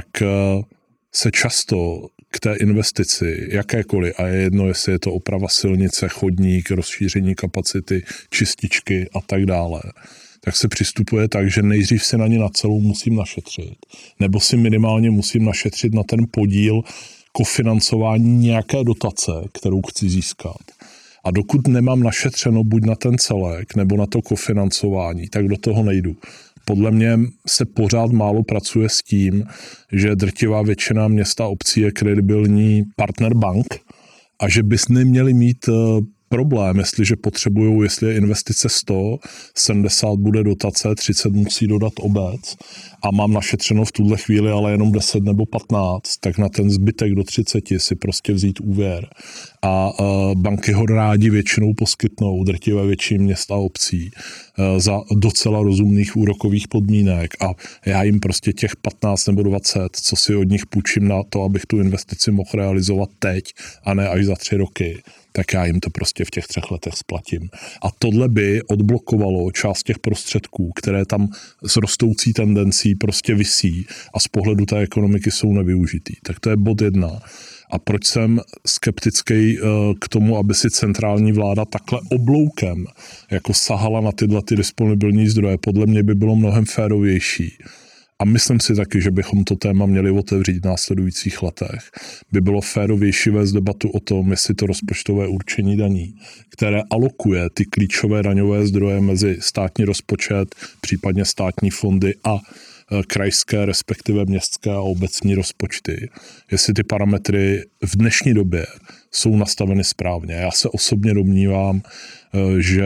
se často k té investici, jakékoliv, a je jedno, jestli je to oprava silnice, chodník, rozšíření kapacity, čističky a tak dále, tak se přistupuje tak, že nejdřív si na ně na celou musím našetřit, nebo si minimálně musím našetřit na ten podíl kofinancování nějaké dotace, kterou chci získat. A dokud nemám našetřeno buď na ten celek, nebo na to kofinancování, tak do toho nejdu. Podle mě se pořád málo pracuje s tím, že drtivá většina města a obcí je kredibilní partner bank a že bys neměli mít problém, jestliže potřebují, jestli je investice sto, sedmdesát bude dotace, třicet musí dodat obec a mám našetřeno v tuhle chvíli ale jenom deset nebo patnáct, tak na ten zbytek do třiceti si prostě vzít úvěr. A banky ho rádi většinou poskytnou, drtivé většině měst a obcí, za docela rozumných úrokových podmínek a já jim prostě těch patnáct nebo dvacet, co si od nich půjčím na to, abych tu investici mohl realizovat teď a ne až za tři roky, tak já jim to prostě v těch třech letech splatím. A tohle by odblokovalo část těch prostředků, které tam s rostoucí tendencí prostě visí a z pohledu té ekonomiky jsou nevyužitý. Tak to je bod jedna. A proč jsem skeptický k tomu, aby si centrální vláda takhle obloukem jako sahala na tyhle ty disponibilní zdroje, podle mě by bylo mnohem férovější. A myslím si taky, že bychom to téma měli otevřít v následujících letech. By bylo férovější vést debatu o tom, jestli to rozpočtové určení daní, které alokuje ty klíčové daňové zdroje mezi státní rozpočet, případně státní fondy a krajské, respektive městské a obecní rozpočty. Jestli ty parametry v dnešní době jsou nastaveny správně. Já se osobně domnívám, že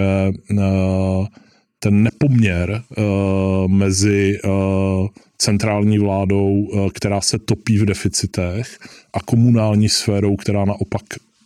ten nepoměr mezi centrální vládou, která se topí v deficitech, a komunální sférou, která naopak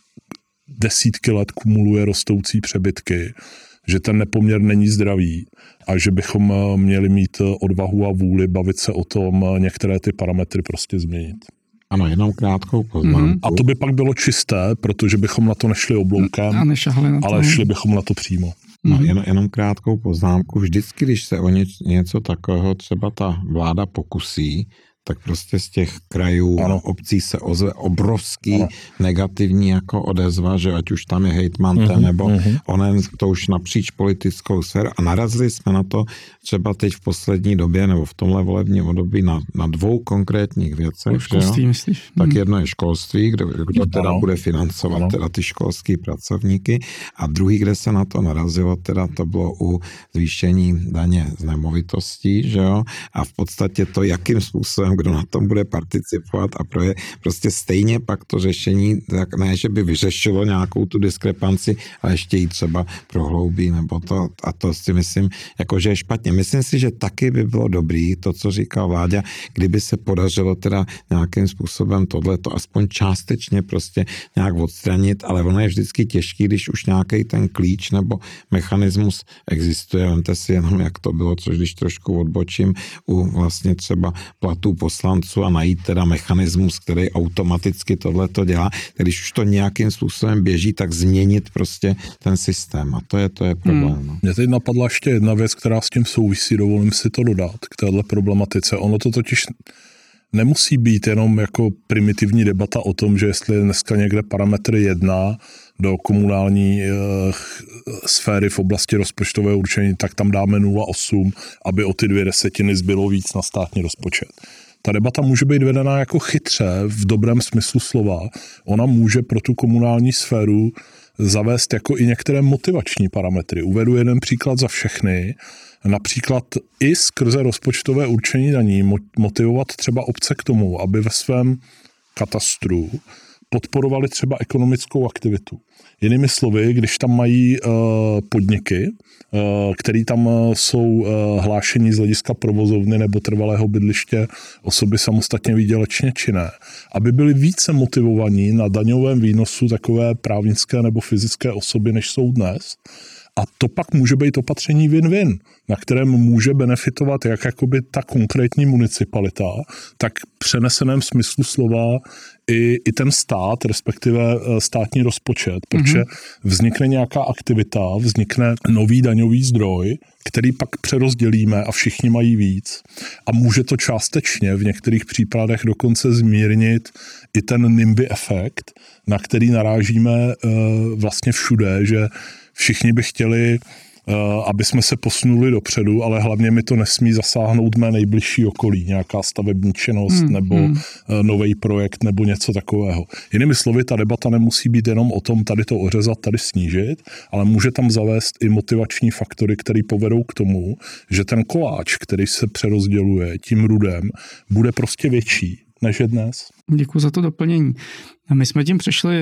desítky let kumuluje rostoucí přebytky, že ten nepoměr není zdravý a že bychom měli mít odvahu a vůli bavit se o tom některé ty parametry prostě změnit. Ano, jenom krátkou poznámku. Mm-hmm. A to by pak bylo čisté, protože bychom na to nešli obloukem, ale šli bychom na to přímo. No, jen, jenom krátkou poznámku. Vždycky, když se o něč, něco takového třeba ta vláda pokusí, tak prostě z těch krajů ano. obcí se ozve obrovský ano. negativní jako odezva, že ať už tam je hejtman uh-huh, nebo uh-huh. onen, to už napříč politickou sféru. A narazili jsme na to třeba teď v poslední době nebo v tomhle volebním období na, na dvou konkrétních věcech. Školství, myslíš? Tak jedno je školství, kdo, kdo teda ano. bude financovat ano. teda ty školský pracovníky, a druhý, kde se na to narazilo, teda to bylo u zvýšení daně z nemovitostí, že jo? A v podstatě to, jakým způsobem kdo na tom bude participovat a pro je prostě stejně pak to řešení, tak ne, že by vyřešilo nějakou tu diskrepanci, ale ještě ji třeba prohloubí, nebo to, a to si myslím, jako že je špatně. Myslím si, že taky by bylo dobrý to, co říkal Vláďa, kdyby se podařilo teda nějakým způsobem tohleto aspoň částečně prostě nějak odstranit, ale ono je vždycky těžký, když už nějaký ten klíč nebo mechanismus existuje. Vemte si jenom, jak to bylo, což když trošku odbočím u vlastně třeba platů poslanců a najít teda mechanismus, který automaticky tohleto dělá, když už to nějakým způsobem běží, tak změnit prostě ten systém. A to je, to je problém. Hmm. Mě teď napadla ještě jedna věc, která s tím souvisí, dovolím si to dodat k téhle problematice. Ono to totiž nemusí být jenom jako primitivní debata o tom, že jestli je dneska někde parametr jedna do komunální e, sféry v oblasti rozpočtového určení, tak tam dáme nula celá osm, aby o ty dvě desetiny zbylo víc na státní rozpočet. Ta debata může být vedená jako chytře v dobrém smyslu slova. Ona může pro tu komunální sféru zavést jako i některé motivační parametry. Uvedu jeden příklad za všechny. Například i skrze rozpočtové určení daní motivovat třeba obce k tomu, aby ve svém katastru podporovali třeba ekonomickou aktivitu. Jinými slovy, když tam mají uh, podniky, uh, které tam uh, jsou uh, hlášení z hlediska provozovny nebo trvalého bydliště osoby samostatně výdělečně činné, aby byli více motivovaní na daňovém výnosu takové právnické nebo fyzické osoby, než jsou dnes. A to pak může být opatření win-win, na kterém může benefitovat jak jakoby ta konkrétní municipalita, tak přeneseném smyslu slova i, i ten stát, respektive státní rozpočet, protože mm-hmm. vznikne nějaká aktivita, vznikne nový daňový zdroj, který pak přerozdělíme a všichni mají víc. A může to částečně v některých případech dokonce zmírnit i ten NIMBY efekt, na který narážíme uh, vlastně všude, že všichni by chtěli, aby jsme se posunuli dopředu, ale hlavně mi to nesmí zasáhnout mé nejbližší okolí, nějaká stavební činnost hmm, nebo hmm. nový projekt nebo něco takového. Jinými slovy, ta debata nemusí být jenom o tom tady to ořezat, tady snížit, ale může tam zavést i motivační faktory, které povedou k tomu, že ten koláč, který se přerozděluje tím rudem, bude prostě větší než je dnes. Děkuji za to doplnění. My jsme tím přešli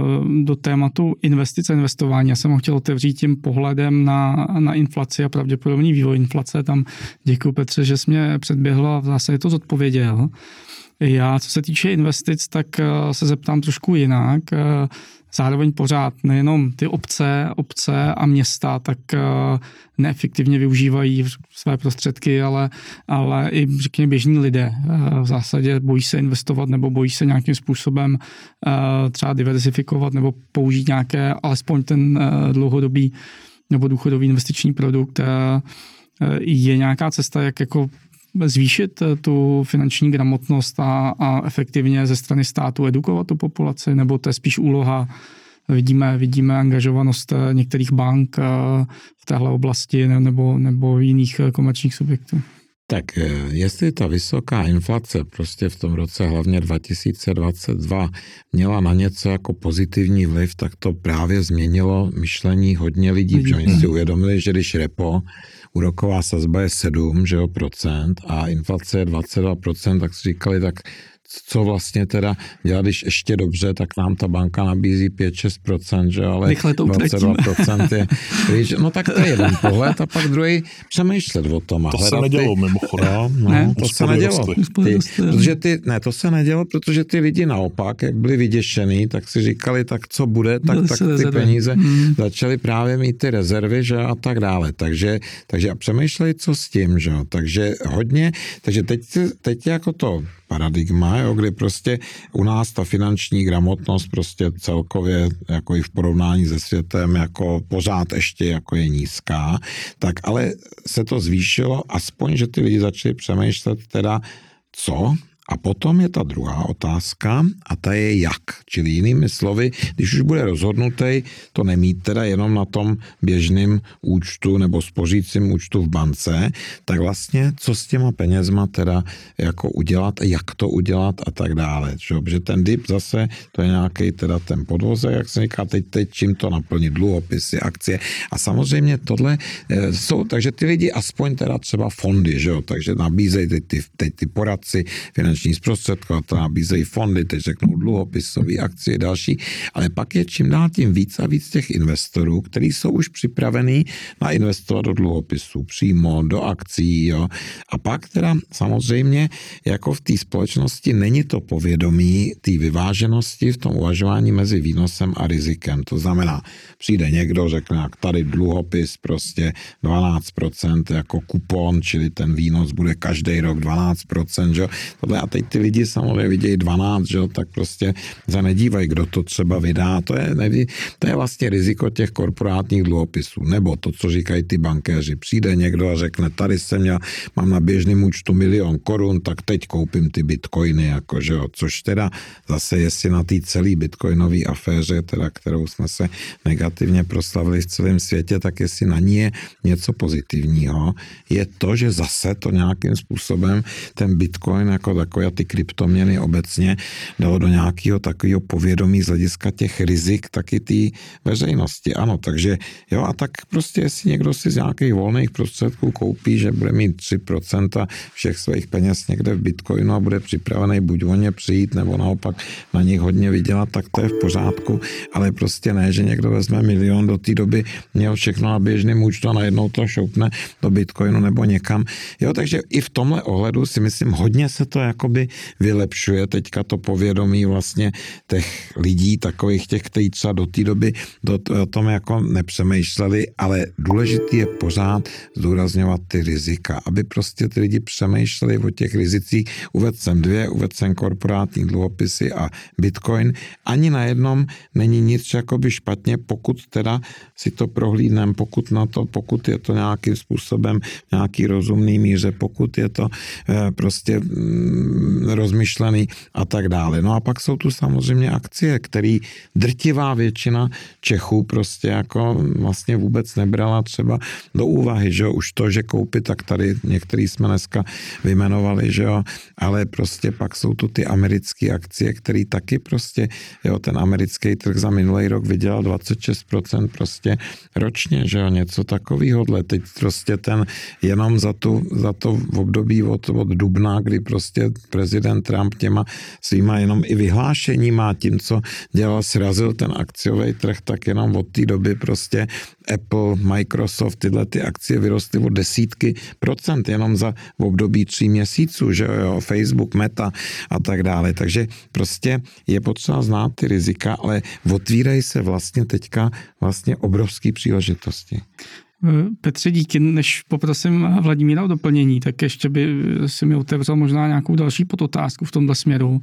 do tématu investice, investování. Já jsem ho chtěl otevřít tím pohledem na, na inflaci a pravděpodobný vývoj inflace. Tam děkuji, Petře, že jsi mě předběhl a v zásadě to zodpověděl. Já, co se týče investic, tak se zeptám trošku jinak. Zároveň pořád nejenom ty obce, obce a města tak neefektivně využívají své prostředky, ale, ale i řekněme běžní lidé. V zásadě bojí se investovat nebo bojí se nějakým způsobem třeba diversifikovat nebo použít nějaké, alespoň ten dlouhodobý nebo důchodový investiční produkt. Je nějaká cesta, jak jako zvýšit tu finanční gramotnost a, a efektivně ze strany státu edukovat tu populaci, nebo to je spíš úloha, vidíme, vidíme angažovanost některých bank v téhle oblasti nebo, nebo jiných komerčních subjektů? Tak jestli ta vysoká inflace prostě v tom roce hlavně dva tisíce dvacet dva měla na něco jako pozitivní vliv, tak to právě změnilo myšlení hodně lidí, protože oni si uvědomili, že když repo, úroková sazba je sedm že jo, procent a inflace je dvacet dva procent, tak si říkali, tak co vlastně teda dělat, když ještě dobře, tak nám ta banka nabízí pět až šest procent, že ale dvacet dva procent je, no tak to je jeden pohled a pak druhý přemýšlet o tom. A to se nedělo ty, mimochodem. No, no ne, to se nedělo. Ty, protože ty, ne, to se nedělo, protože ty lidi naopak, jak byli vyděšený, tak si říkali, tak co bude, tak, tak ty peníze hmm. začaly právě mít ty rezervy, že a tak dále. Takže, takže a přemýšleli, co s tím, že takže hodně, takže teď, teď jako to paradigma, jo, kdy prostě u nás ta finanční gramotnost prostě celkově jako i v porovnání se světem jako pořád ještě jako je nízká, tak ale se to zvýšilo, aspoň, že ty lidi začali přemýšlet teda co. A potom je ta druhá otázka a ta je jak. Čili jinými slovy, když už bude rozhodnutý to nemít teda jenom na tom běžném účtu nebo spořícím účtu v bance, tak vlastně co s těma penězma teda jako udělat, jak to udělat a tak dále. Protože ten dip zase, to je nějaký teda ten podvozek, jak se říká, teď, teď čím to naplnit, dluhopisy, akcie. A samozřejmě tohle jsou, takže ty lidi aspoň teda třeba fondy, že jo, takže nabízejí teď ty, teď ty poradci, finanční zprostředkovatel, nabízejí fondy, teď řeknou dluhopisové akcie, další, ale pak je čím dál tím víc a víc těch investorů, kteří jsou už připravení na investovat do dluhopisů, přímo do akcí, jo. A pak teda samozřejmě jako v té společnosti není to povědomí té vyváženosti v tom uvažování mezi výnosem a rizikem. To znamená, přijde někdo, řekne, jak tady dluhopis prostě dvanáct procent jako kupon, čili ten výnos bude každý rok dvanáct procent, jo. Tohle a teď ty lidi samozřejmě vidějí dvanáct, že jo, tak prostě se nedívají, kdo to třeba vydá. To je, neví, to je vlastně riziko těch korporátních dluhopisů. Nebo to, co říkají ty bankéři. Přijde někdo a řekne, tady jsem měl, mám na běžném účtu milion korun, tak teď koupím ty bitcoiny, jako, že jo. Což teda zase, jestli na té celé bitcoinové aféře, teda, kterou jsme se negativně proslavili v celém světě, tak jestli na ní je něco pozitivního, je to, že zase to nějakým způsobem ten bitcoin jako takový a ty kryptoměny obecně dalo do nějakého takového povědomí z hlediska těch rizik taky té veřejnosti. Ano, takže jo, a tak prostě jestli někdo si z nějakých volných prostředků koupí, že bude mít tři procenta všech svých peněz někde v bitcoinu a bude připravený buď o ně přijít, nebo naopak na nich hodně vydělat, tak to je v pořádku, ale prostě ne, že někdo vezme milion, do té doby měl všechno na běžném účtu a najednou to šoupne do bitcoinu nebo někam. Jo, takže i v tomhle ohledu si myslím, hodně se to jakoby vylepšuje teďka to povědomí vlastně těch lidí, takových těch, kteří třeba do té doby do, o tom jako nepřemýšleli, ale důležitý je pořád zdůrazňovat ty rizika, aby prostě ty lidi přemýšleli o těch rizicích. Uvedl jsem dvě, uvedl jsem korporátní dluhopisy a bitcoin. Ani na jednom není nic jakoby špatně, pokud teda si to prohlídneme, pokud na to, pokud je to nějakým způsobem nějaký rozumný míře, pokud je to eh, prostě mm, rozmyšlený a tak dále. No a pak jsou tu samozřejmě akcie, který drtivá většina Čechů prostě jako vlastně vůbec nebrala třeba do úvahy, že jo, už to, že koupit, tak tady některý jsme dneska vyjmenovali, že jo, ale prostě pak jsou tu ty americké akcie, který taky prostě, jo, ten americký trh za minulý rok vydělal dvacet šest procent prostě ročně, že jo, něco takovýhodle. Teď prostě ten jenom za, tu, za to v období od, od dubna, kdy prostě prezident Trump těma svýma jenom i vyhlášeníma, tím, co dělal, srazil ten akciový trh, tak jenom od té doby prostě Apple, Microsoft, tyhle ty akcie vyrostly o desítky procent jenom za v období tří měsíců, že jo, Facebook, Meta a tak dále. Takže prostě je potřeba znát ty rizika, ale otvírají se vlastně teďka vlastně obrovský příležitosti. Petře, díky, než poprosím Vladimíra o doplnění, tak ještě by si mi otevřel možná nějakou další podotázku v tomhle směru.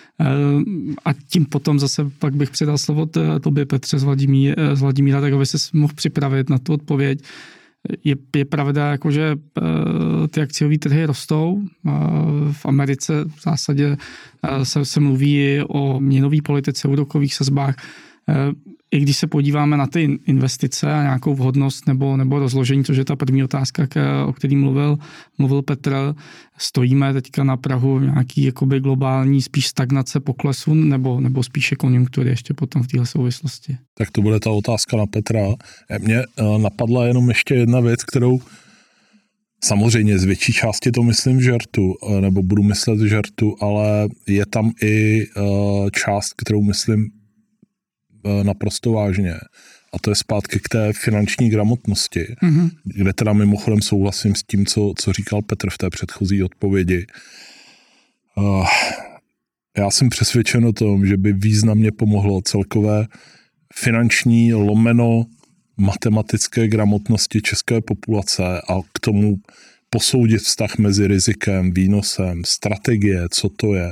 A tím potom zase pak bych předal slovo tobě, Petře, z Vladimíra, z Vladimíra, tak aby se mohl připravit na tu odpověď. Je, je pravda, jako, že ty akciové trhy rostou. V Americe v zásadě se, se mluví o měnové politice, úrokových sazbách. I když se podíváme na ty investice a nějakou vhodnost nebo, nebo rozložení, což je ta první otázka, o který mluvil, mluvil Petr, stojíme teďka na prahu nějaký jakoby globální spíš stagnace poklesu nebo, nebo spíše konjunktury ještě potom v téhle souvislosti. Tak to bude ta otázka na Petra. Mně napadla jenom ještě jedna věc, kterou Samozřejmě z větší části to myslím v žertu, nebo budu myslet v žertu, ale je tam i část, kterou myslím naprosto vážně. A to je zpátky k té finanční gramotnosti, mm-hmm. kde teda mimochodem souhlasím s tím, co, co říkal Petr v té předchozí odpovědi. Já jsem přesvědčen o tom, že by významně pomohlo celkové finanční lomeno matematické gramotnosti české populace a k tomu posoudit vztah mezi rizikem, výnosem, strategie, co to je,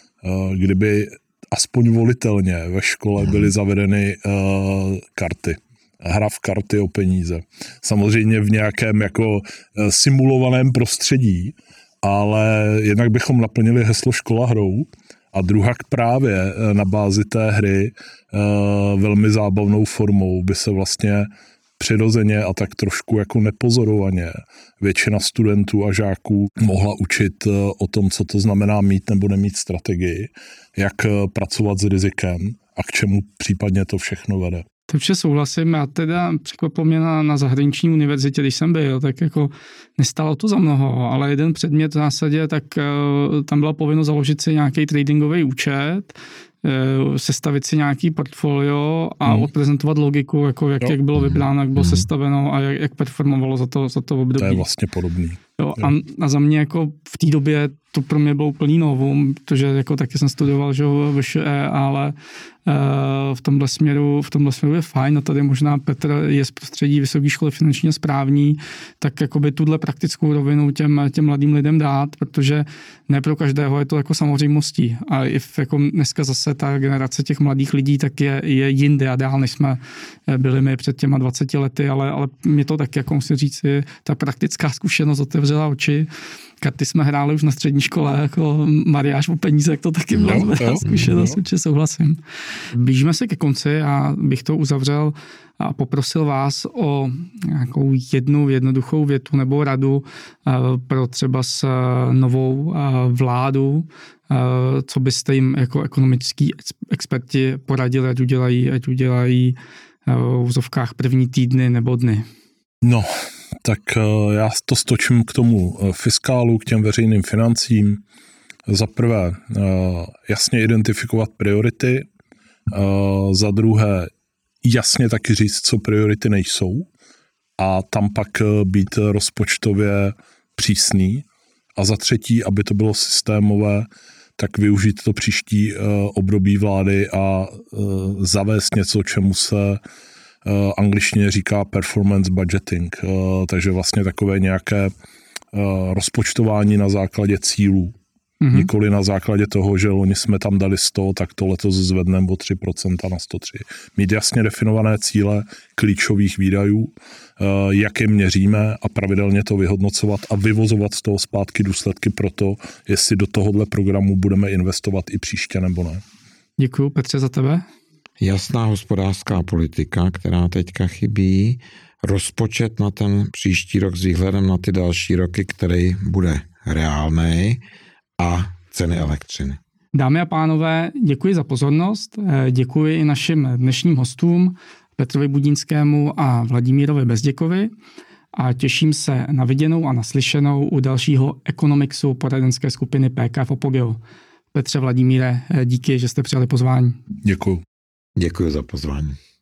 kdyby aspoň volitelně ve škole byly zavedeny uh, karty. Hra v karty o peníze. Samozřejmě v nějakém jako simulovaném prostředí, ale jednak bychom naplnili heslo škola hrou a druhak právě na bázi té hry uh, velmi zábavnou formou by se vlastně přirozeně a tak trošku jako nepozorovaně většina studentů a žáků mohla učit o tom, co to znamená mít nebo nemít strategii, jak pracovat s rizikem a k čemu případně to všechno vede. To vše souhlasím. Já teda překvapilo mě na, na zahraniční univerzitě, když jsem byl, tak jako nestálo to za mnoho, ale jeden předmět v zásadě, tak uh, tam byla povinnost založit si nějaký tradingový účet, sestavit si nějaký portfolio a hmm. odprezentovat logiku, jako jak, jak bylo vybráno, jak bylo hmm. sestaveno a jak, jak performovalo za to, za to období. To je vlastně podobný. Jo, a, a za mě jako v té době to pro mě bylo úplný novum, protože jako taky jsem studoval, že V ŠE, ale uh, v tomhle směru, v tomhle směru je fajn a tady možná Petr je z prostředí Vysoké školy finančně správní, tak jakoby tuhle praktickou rovinu těm, těm mladým lidem dát, protože ne pro každého je to jako samozřejmostí a i v, jako dneska zase ta generace těch mladých lidí tak je, je jinde a dál, než jsme byli my před těma dvaceti lety, ale, ale mě to tak, jako musím říct, ta praktická zkušenost otevřela oči. Karty jsme hráli už na střední škole, jako mariáš o peníze, jak to taky bylo no, zkušenost, určitě souhlasím. Blížíme se ke konci a bych to uzavřel a poprosil vás o nějakou jednu jednoduchou větu nebo radu pro třeba s novou vládu, co byste jim jako ekonomičtí experti poradili, ať udělají, ať udělají v úzovkách první týdny nebo dny. No, tak já to stočím k tomu fiskálu, k těm veřejným financím. Za prvé jasně identifikovat priority, za druhé jasně taky říct, co priority nejsou a tam pak být rozpočtově přísný a za třetí, aby to bylo systémové, tak využít to příští období vlády a zavést něco, čemu se Uh, angličtině říká performance budgeting, uh, takže vlastně takové nějaké uh, rozpočtování na základě cílů. Mm-hmm. Nikoli na základě toho, že loni jsme tam dali sto, tak to letos zvedneme o tři procenta na sto tři. Mít jasně definované cíle klíčových výdajů, uh, jak je měříme a pravidelně to vyhodnocovat a vyvozovat z toho zpátky důsledky pro to, jestli do tohohle programu budeme investovat i příště nebo ne. Děkuju, Petře, za tebe. Jasná hospodářská politika, která teďka chybí, rozpočet na ten příští rok s výhledem na ty další roky, který bude reálný a ceny elektřiny. Dámy a pánové, děkuji za pozornost, děkuji i našim dnešním hostům Petrovi Budínskému a Vladimírovi Bezděkovi a těším se na viděnou a naslyšenou u dalšího Economixu poradenské skupiny P K F Opogeo. Petře, Vladimíre, díky, že jste přijali pozvání. Děkuji. Děkuji za pozvání.